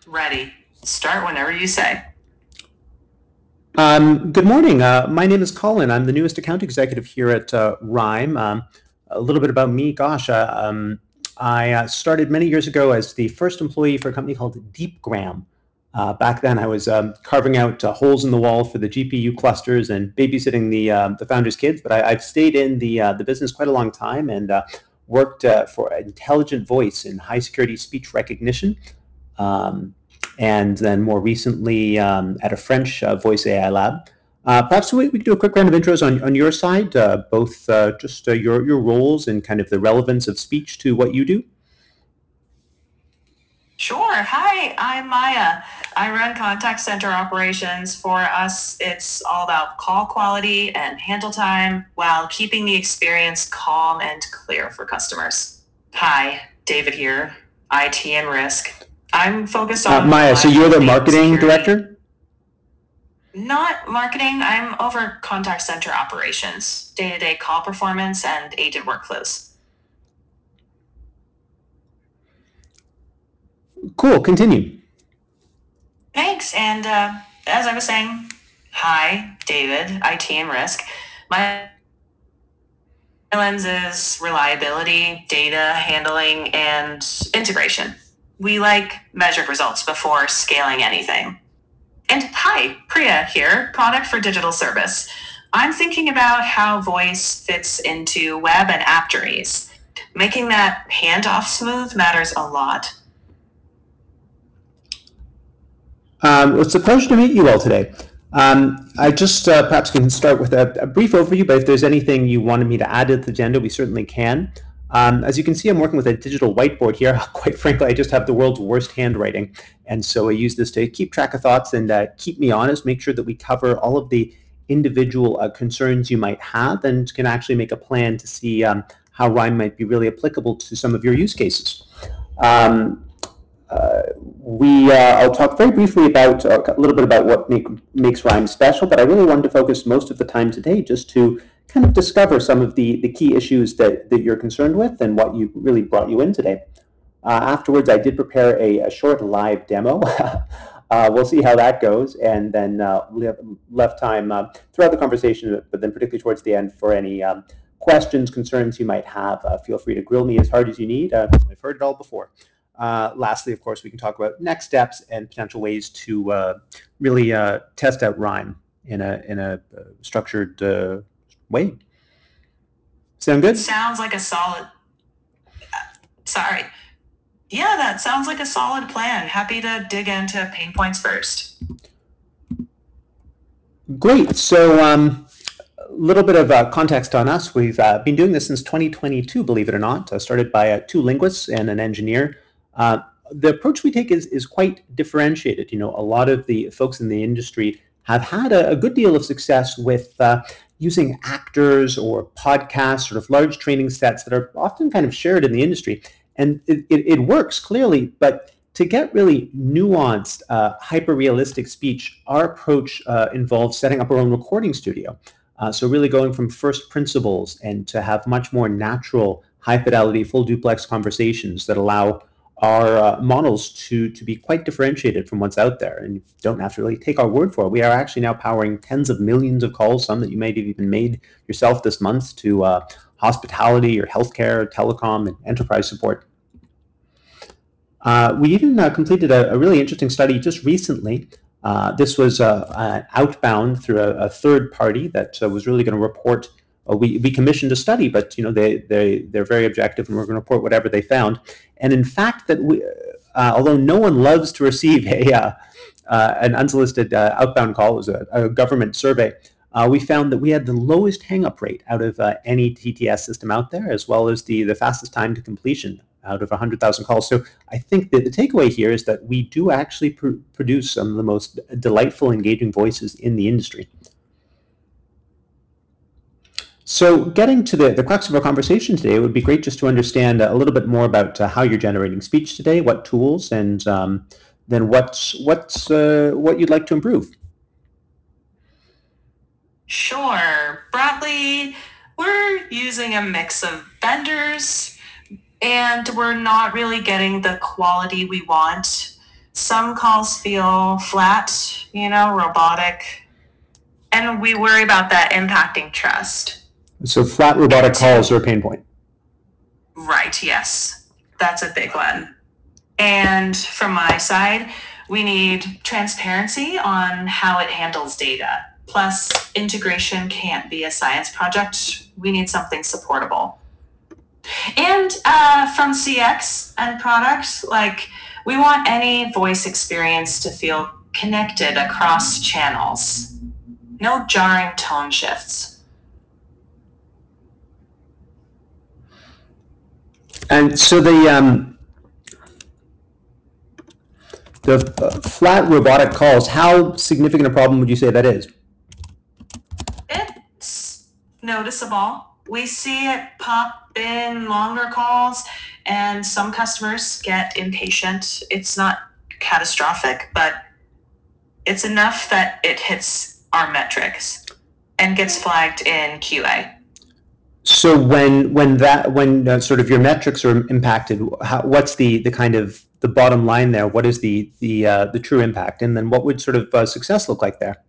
Ready. Start whenever you say. Good morning. My name is Colin. I'm the newest account executive here at Rhyme. A little bit about me. Gosh, I started many years ago as the first employee for a company called DeepGram. Back then, I was carving out holes in the wall for the GPU clusters and babysitting the founders' kids. But I've stayed in the business quite a long time and worked for Intelligent Voice in high security speech recognition. Um, and then more recently at a French voice AI lab. Perhaps we could do a quick round of intros on your side, both just your roles and kind of the relevance of speech to what you do. Sure. Hi, I'm Maya. I run contact center operations. For us, it's all about call quality and handle time while keeping the experience calm and clear for customers. Hi, David here, IT and risk. I'm focused on Maya, so you're the reliability and marketing security. director? Not marketing, I'm over contact center operations, day to day call performance, and agent workflows. Cool, continue. Thanks. And as I was saying, hi, David, IT and risk. My lens is reliability, data handling, and integration. We like measured results before scaling anything. And hi, Priya here, product for digital service. I'm thinking about how voice fits into web and app journeys. Making that handoff smooth matters a lot. It's a pleasure to meet you all today. I just perhaps can start with a brief overview, but if there's anything you wanted me to add to the agenda, we certainly can. As you can see, I'm working with a digital whiteboard here. Quite frankly, I just have the world's worst handwriting. And so I use this to keep track of thoughts and keep me honest, make sure that we cover all of the individual concerns you might have and can actually make a plan to see how Rhyme might be really applicable to some of your use cases. Um, I'll talk very briefly about a little bit about what makes Rhyme special, but I really wanted to focus most of the time today just to kind of discover some of the key issues that you're concerned with and what you really brought you in today. Afterwards, I did prepare a short live demo. We'll see how that goes, and then we have left time throughout the conversation, but then particularly towards the end for any questions, concerns you might have. Feel free to grill me as hard as you need. I've heard it all before. Lastly, of course, we can talk about next steps and potential ways to really test out Rhyme in a structured way. Sound good? Sounds like a solid. Sorry. Yeah, that sounds like a solid plan. Happy to dig into pain points first. Great. So, a little bit of context on us. We've been doing this since 2022, believe it or not. Started by two linguists and an engineer. Uh, the approach we take is quite differentiated. You know, a lot of the folks in the industry have had a good deal of success with using actors or podcasts, sort of large training sets that are often kind of shared in the industry. And it works clearly, but to get really nuanced, hyper realistic speech, our approach involves setting up our own recording studio. So really going from first principles and to have much more natural, high fidelity, full duplex conversations that allow our models to be quite differentiated from what's out there. And you don't have to really take our word for it. We are actually now powering tens of millions of calls, some that you might have even made yourself this month, to hospitality or healthcare, telecom, and enterprise support. We even completed a really interesting study just recently. This was outbound through a third party that was really going to report. We commissioned a study, but you know they're very objective and we're going to report whatever they found. And in fact, that although no one loves to receive an unsolicited outbound call, it was a government survey. We found that we had the lowest hang-up rate out of any TTS system out there, as well as the fastest time to completion out of 100,000 calls. So I think that the takeaway here is that we do actually produce some of the most delightful, engaging voices in the industry. So, getting to the crux of our conversation today, it would be great just to understand a little bit more about how you're generating speech today, what tools, and then what you'd like to improve. Sure. Broadly, we're using a mix of vendors and we're not really getting the quality we want. some calls feel flat, robotic, and we worry about that impacting trust. So flat robotic calls are a pain point. Right, yes. That's a big one. And from my side, we need transparency on how it handles data. Plus, integration can't be a science project. We need something supportable. And from CX and products, we want any voice experience to feel connected across channels. No jarring tone shifts. And so the flat robotic calls, how significant a problem would you say that is? It's noticeable. We see it pop in longer calls, and some customers get impatient. It's not catastrophic, but it's enough that it hits our metrics and gets flagged in QA. So when sort of your metrics are impacted, what's the kind of the bottom line there? What is the true impact, and then what would sort of success look like there?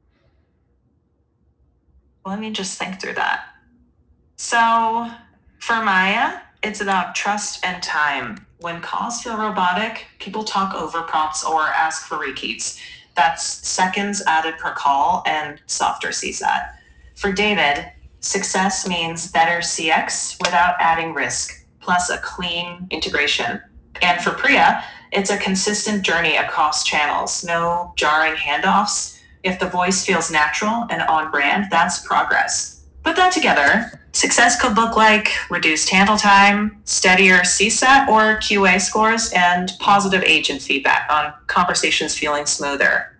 Let me just think through that. So for Maya, it's about trust and time. When calls feel robotic, people talk over prompts or ask for repeats. That's seconds added per call and softer CSAT. For David, success means better CX without adding risk, plus a clean integration. And for Priya, it's a consistent journey across channels, no jarring handoffs. If the voice feels natural and on brand, that's progress. Put that together, success could look like reduced handle time, steadier CSAT or QA scores, and positive agent feedback on conversations feeling smoother.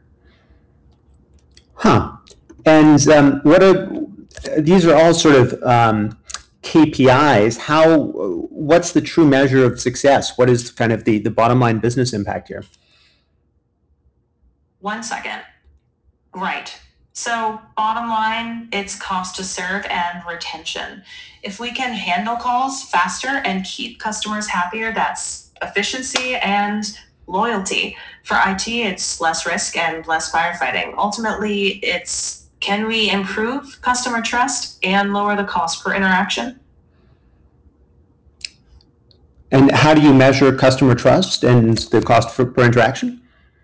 Huh. And these are all sort of KPIs. What's the true measure of success? What is kind of the bottom line business impact here? 1 second. Right. So, bottom line, it's cost to serve and retention. If we can handle calls faster and keep customers happier, that's efficiency and loyalty. For IT, it's less risk and less firefighting. Ultimately, it's can we improve customer trust and lower the cost per interaction? And how do you measure customer trust and the cost per interaction?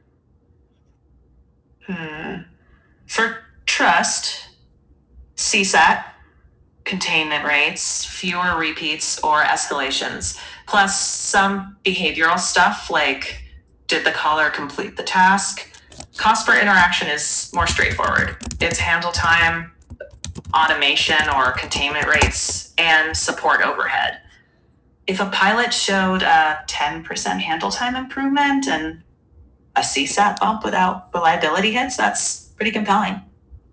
For trust, CSAT, containment rates, fewer repeats or escalations, plus some behavioral stuff like did the caller complete the task? Cost per interaction is more straightforward. It's handle time, automation or containment rates, and support overhead. If a pilot showed a 10% handle time improvement and a CSAT bump without reliability hits, that's pretty compelling.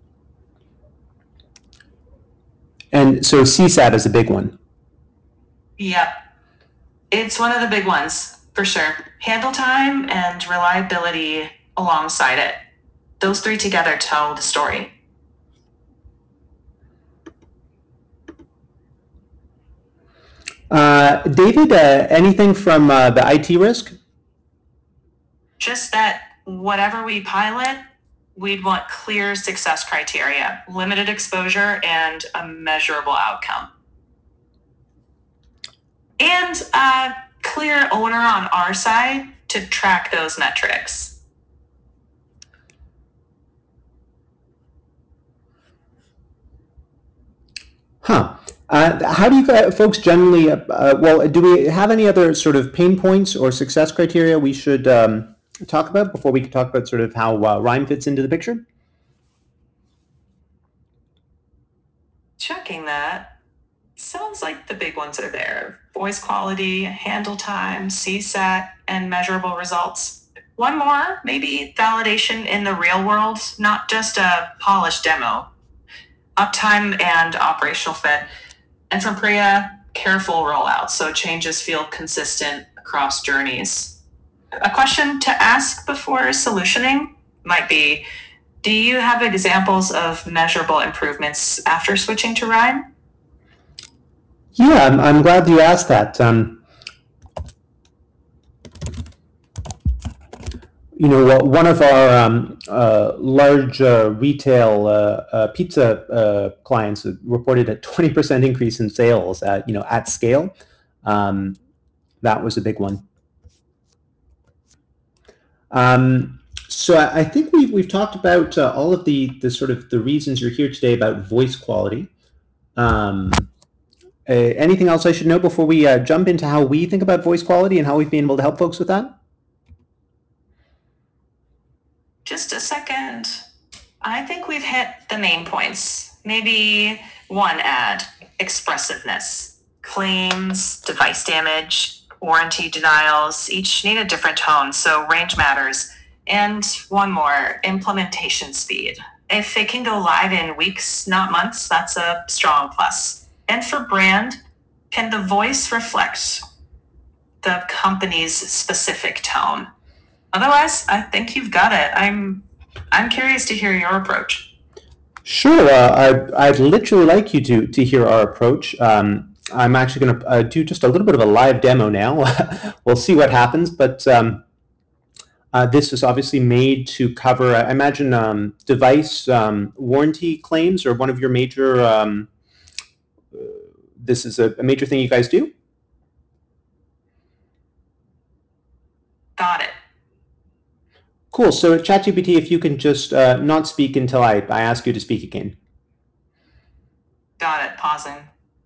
And so CSAT is a big one. Yep. It's one of the big ones, for sure. Handle time and reliability alongside it. Those three together tell the story. David, anything from the IT risk? Just that whatever we pilot, we'd want clear success criteria, limited exposure, and a measurable outcome. And a clear owner on our side to track those metrics. Huh. How do you folks generally, do we have any other sort of pain points or success criteria we should talk about before we can talk about sort of how Rhyme fits into the picture? Checking that. Sounds like the big ones are there. Voice quality, handle time, CSAT, and measurable results. One more, maybe validation in the real world, not just a polished demo. Uptime and operational fit. And from Priya, careful rollout so changes feel consistent across journeys. A question to ask before solutioning might be, do you have examples of measurable improvements after switching to Rhyme? Yeah, I'm glad you asked that. one of our large retail pizza clients reported a 20% increase in sales at scale. That was a big one. So I think we've talked about all of the sort of the reasons you're here today about voice quality. Anything else I should know before we jump into how we think about voice quality and how we've been able to help folks with that? Just a second. I think we've hit the main points. Maybe one ad, expressiveness. Claims, device damage, warranty denials, each need a different tone, so range matters. And one more, implementation speed. If it can go live in weeks, not months, that's a strong plus. And for brand, can the voice reflect the company's specific tone? Otherwise, I think you've got it. I'm curious to hear your approach. Sure. I'd literally like you to hear our approach. I'm actually going to do just a little bit of a live demo now. We'll see what happens, but this is obviously made to cover, I imagine, device warranty claims are one of your major. This is a major thing you guys do. Got it. Cool. So ChatGPT, if you can just not speak until I ask you to speak again. Got it. Pausing.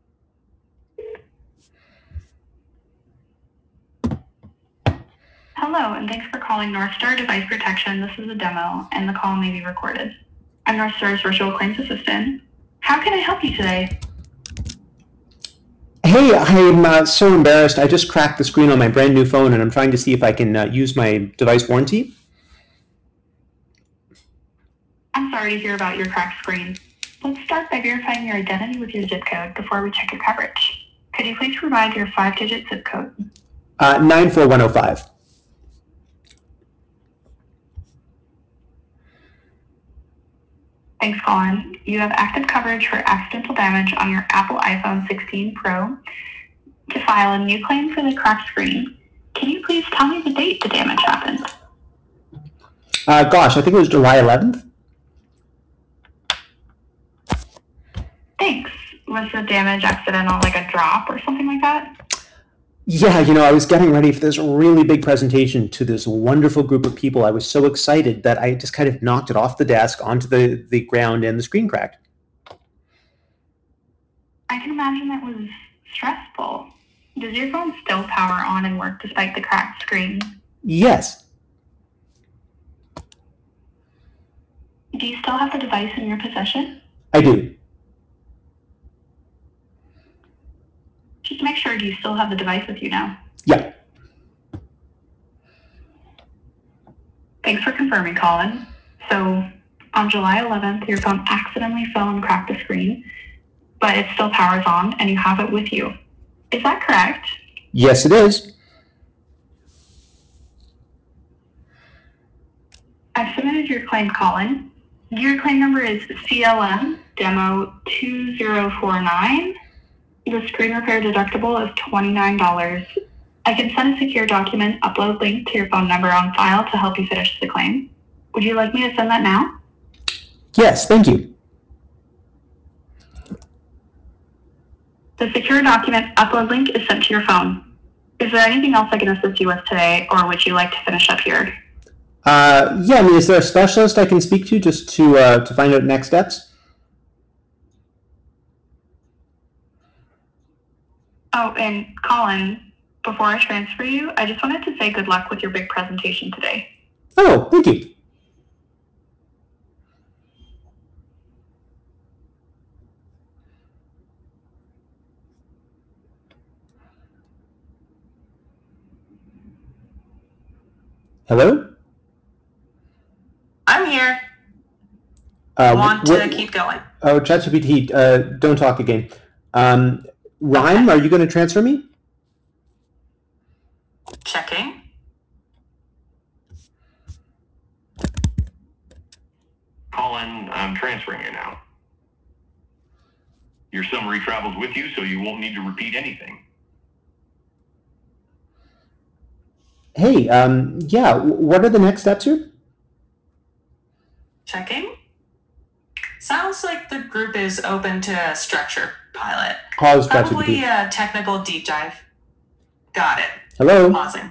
Hello, and thanks for calling Northstar Device Protection. This is a demo, and the call may be recorded. I'm Northstar's virtual claims assistant. How can I help you today? Hey, I'm so embarrassed. I just cracked the screen on my brand new phone, and I'm trying to see if I can use my device warranty. I'm sorry to hear about your cracked screen. Let's start by verifying your identity with your zip code before we check your coverage. Could you please provide your 5-digit zip code? 94105. Thanks, Colin. You have active coverage for accidental damage on your Apple iPhone 16 Pro. To file a new claim for the cracked screen, can you please tell me the date the damage happened? Gosh, I think it was July 11th. Thanks. Was the damage accidental, like a drop or something like that? Yeah, I was getting ready for this really big presentation to this wonderful group of people. I was so excited that I just kind of knocked it off the desk onto the ground and the screen cracked. I can imagine that was stressful. Does your phone still power on and work despite the cracked screen? Yes. Do you still have the device in your possession? I do. Just to make sure, do you still have the device with you now? Yeah. Thanks for confirming, Colin. So, on July 11th, your phone accidentally fell and cracked the screen, but it still powers on and you have it with you. Is that correct? Yes, it is. I've submitted your claim, Colin. Your claim number is CLM Demo 2049. The screen repair deductible is $29. I can send a secure document upload link to your phone number on file to help you finish the claim. Would you like me to send that now? Yes, thank you. The secure document upload link is sent to your phone. Is there anything else I can assist you with today, or would you like to finish up here? Yeah, is there a specialist I can speak to just to find out next steps? Oh, and Colin, before I transfer you, I just wanted to say good luck with your big presentation today. Oh, thank you. Hello? I'm here. Want to keep going? Oh, ChatGPT, don't talk again. Rhyme, are you going to transfer me? Checking. Colin, I'm transferring you now. Your summary travels with you, so you won't need to repeat anything. Hey, yeah, what are the next steps here? Checking. Sounds like the group is open to a structure pilot. Cause Probably ChatGPT. a technical deep dive. Got it. Hello? Pausing.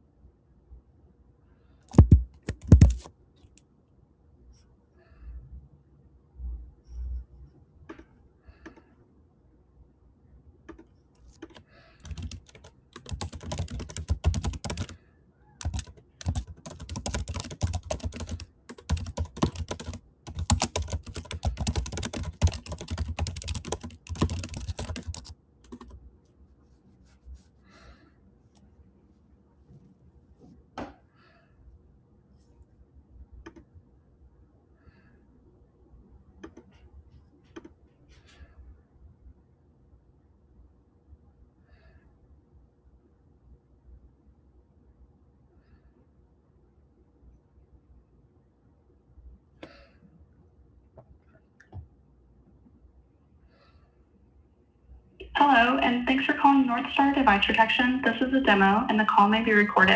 Hello, and thanks for calling Northstar Device Protection. This is a demo, and the call may be recorded.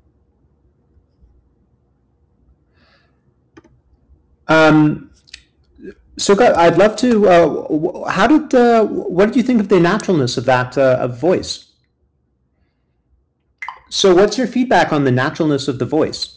So I'd love to. What did you think of the naturalness of that of voice? So, what's your feedback on the naturalness of the voice?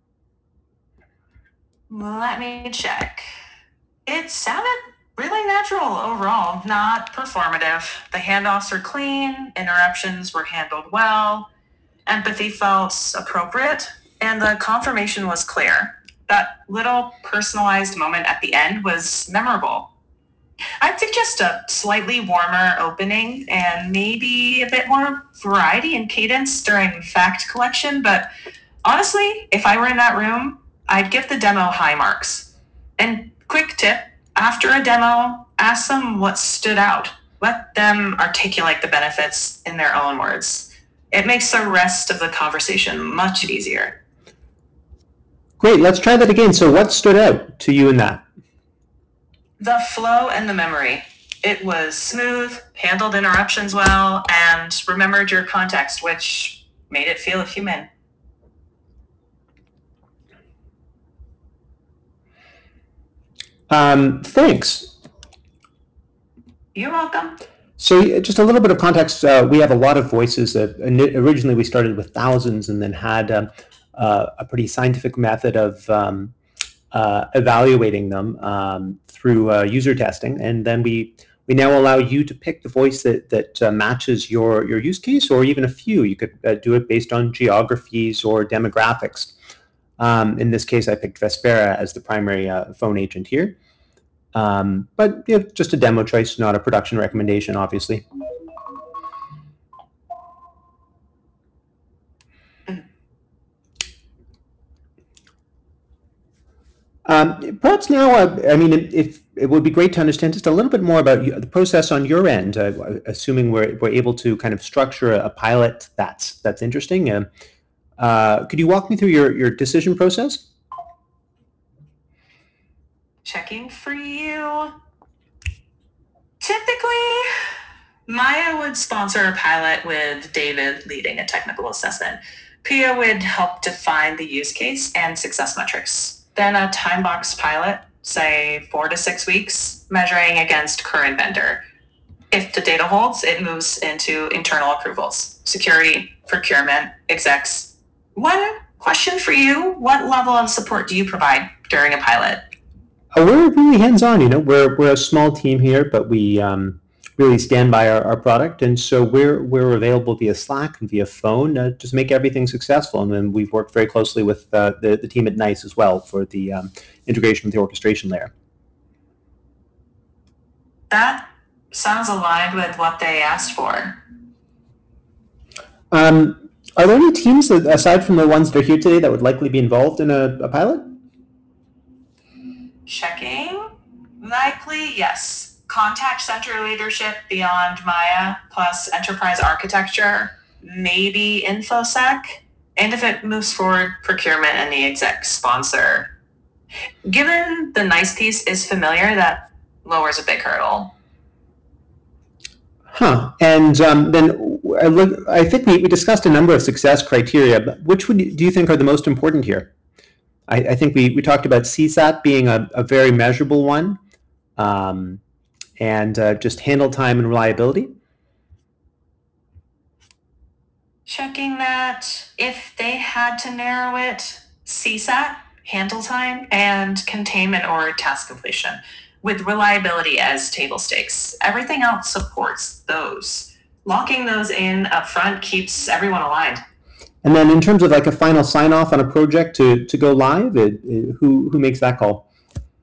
Let me check. It sounded really natural overall, not performative. The handoffs are clean, interruptions were handled well, empathy felt appropriate, and the confirmation was clear. That little personalized moment at the end was memorable. I'd suggest a slightly warmer opening and maybe a bit more variety and cadence during fact collection, but honestly, if I were in that room, I'd give the demo high marks. And quick tip, after a demo, ask them what stood out. Let them articulate the benefits in their own words. It makes the rest of the conversation much easier. Great, let's try that again. So, what stood out to you in that? The flow and the memory. It was smooth, handled interruptions well, and remembered your context, which made it feel human. Thanks. You're welcome. So, just a little bit of context. We have a lot of voices. Originally, we started with thousands, and then had a pretty scientific method of evaluating them through user testing, and then we now allow you to pick the voice that matches your use case, or even a few. You could do it based on geographies or demographics. In this case, I picked Vespera as the primary phone agent here. But just a demo choice, not a production recommendation, obviously. Perhaps now, I mean, if it would be great to understand just a little bit more about the process on your end, assuming we're able to kind of structure a pilot that's interesting. Could you walk me through your decision process? Checking for you. Typically, Maya would sponsor a pilot with David leading a technical assessment. Pia would help define the use case and success metrics. Then a time box pilot, say 4 to 6 weeks, measuring against current vendor. If the data holds, it moves into internal approvals, security, procurement, execs. One question for you: what level of support do you provide during a pilot? We're really hands-on. We're a small team here, but we really stand by our product, and so we're available via Slack and via phone to make everything successful. And then we've worked very closely with the team at NICE as well for the integration with the orchestration layer. That sounds aligned with what they asked for. Are there any teams that, aside from the ones that are here today, that would likely be involved in a pilot? Checking. Likely, yes. Contact center leadership beyond Maya, plus enterprise architecture, maybe InfoSec. And if it moves forward, procurement and the exec sponsor. Given the nice piece is familiar, that lowers a big hurdle. Huh. And then I think we discussed a number of success criteria, but which do you think are the most important here? I think we talked about CSAT being a very measurable one, and just handle time and reliability. Checking that if they had to narrow it, CSAT, handle time, and containment or task completion, with reliability as table stakes. Everything else supports those. Locking those in up front keeps everyone aligned. And then in terms of like a final sign off on a project to go live, who makes that call?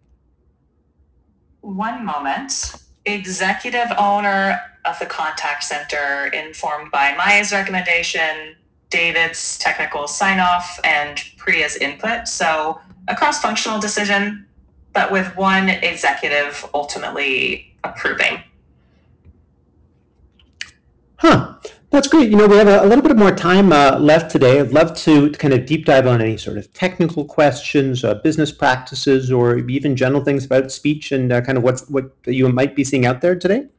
One moment. Executive owner of the contact center, informed by Maya's recommendation, David's technical sign off, and Priya's input. So a cross functional decision, but with one executive ultimately approving. Huh. That's great. We have a little bit more time left today. I'd love to kind of deep dive on any sort of technical questions, business practices, or even general things about speech and kind of what you might be seeing out there today.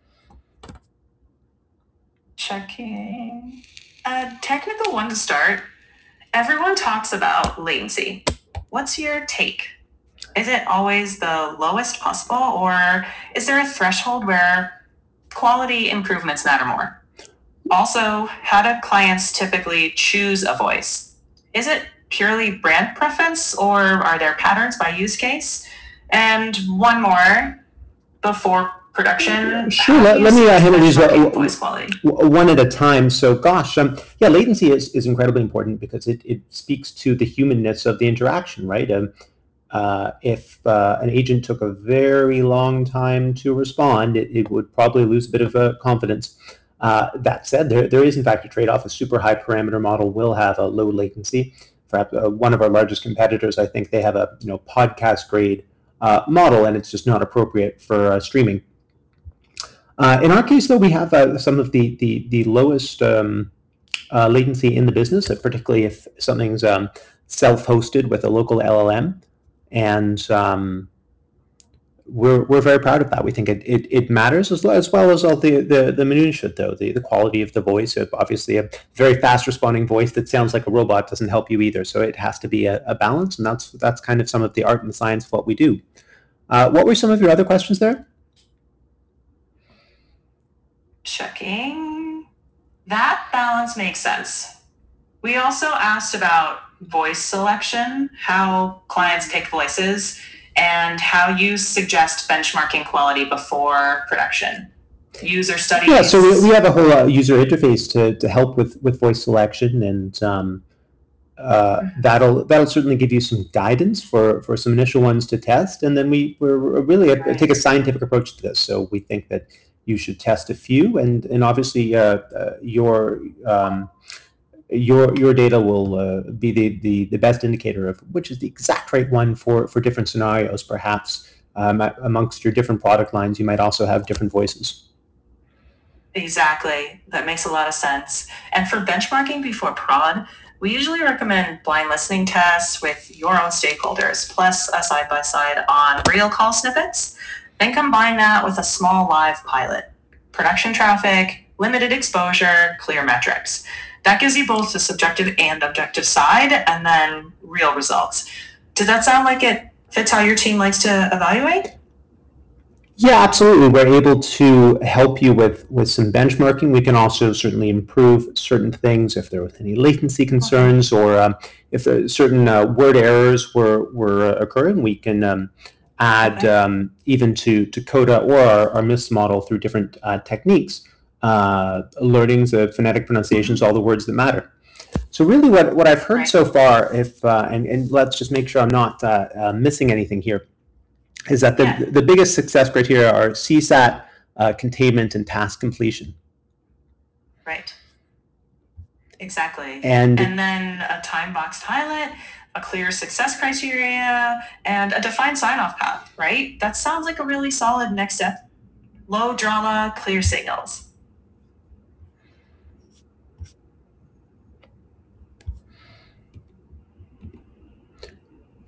Checking. A technical one to start. Everyone talks about latency. What's your take? Is it always the lowest possible, or is there a threshold where quality improvements matter more? Also, how do clients typically choose a voice? Is it purely brand preference, or are there patterns by use case? And one more before production. Sure. Let me handle these voice quality. one at a time. So, gosh, yeah, latency is incredibly important because it speaks to the humanness of the interaction, right? If an agent took a very long time to respond, it would probably lose a bit of confidence. That said, there is in fact a trade-off. A super high parameter model will have a low latency. Perhaps one of our largest competitors, I think they have a podcast grade model, and it's just not appropriate for streaming. In our case, though, we have some of the lowest latency in the business, particularly if something's self-hosted with a local LLM, and we're very proud of that. We think it matters as well as all the minutiae, though. The quality of the voice. Obviously, a very fast responding voice that sounds like a robot doesn't help you either. So it has to be a balance, and that's kind of some of the art and science of what we do. What were some of your other questions there? Checking. That balance makes sense. We also asked about voice selection, how clients pick voices, and how you suggest benchmarking quality before production. User studies. Yeah, so we have a whole user interface to help with voice selection, and that'll certainly give you some guidance for some initial ones to test, and then we're really take a scientific approach to this. So we think that you should test a few, and obviously your data will be the best indicator of which is the exact right one for different scenarios. Perhaps amongst your different product lines, you might also have different voices. Exactly. That makes a lot of sense. And for benchmarking before prod, we usually recommend blind listening tests with your own stakeholders, plus a side-by-side on real call snippets. Then combine that with a small live pilot. Production traffic, limited exposure, clear metrics. That gives you both the subjective and objective side, and then real results. Did that sound like it fits how your team likes to evaluate? Yeah, absolutely. We're able to help you with some benchmarking. We can also certainly improve certain things if there were any latency concerns, or if certain word errors were occurring. We can add even to CODA or our MIST model through different techniques, alertings of phonetic pronunciations, all the words that matter. So really what I've heard so far, and let's just make sure I'm not missing anything here, is that the biggest success criteria are CSAT, containment, and task completion. Right. Exactly. And then a time boxed pilot, a clear success criteria, and a defined sign-off path, right? That sounds like a really solid next step. Low drama, clear signals.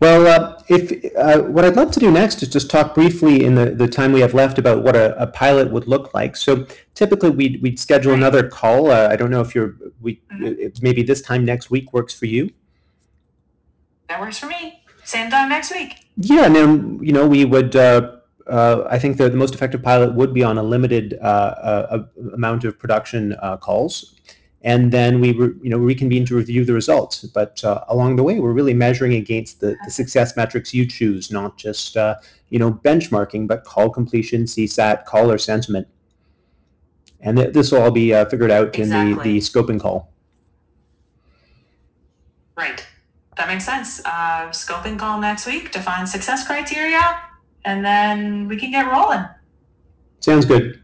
Well, if what I'd love to do next is just talk briefly in the time we have left about what a pilot would look like. So typically we'd schedule Great. another call. I don't know if Mhm. if maybe this time next week works for you. That works for me. Same time next week. Yeah, and then we would. I think the most effective pilot would be on a limited amount of production calls, and then we reconvene to review the results. But along the way, we're really measuring against the success metrics you choose, not just benchmarking, but call completion, CSAT, caller sentiment, and this will all be figured out in Exactly. the scoping call. Right. That makes sense. Scoping call next week, define success criteria, and then we can get rolling. Sounds good.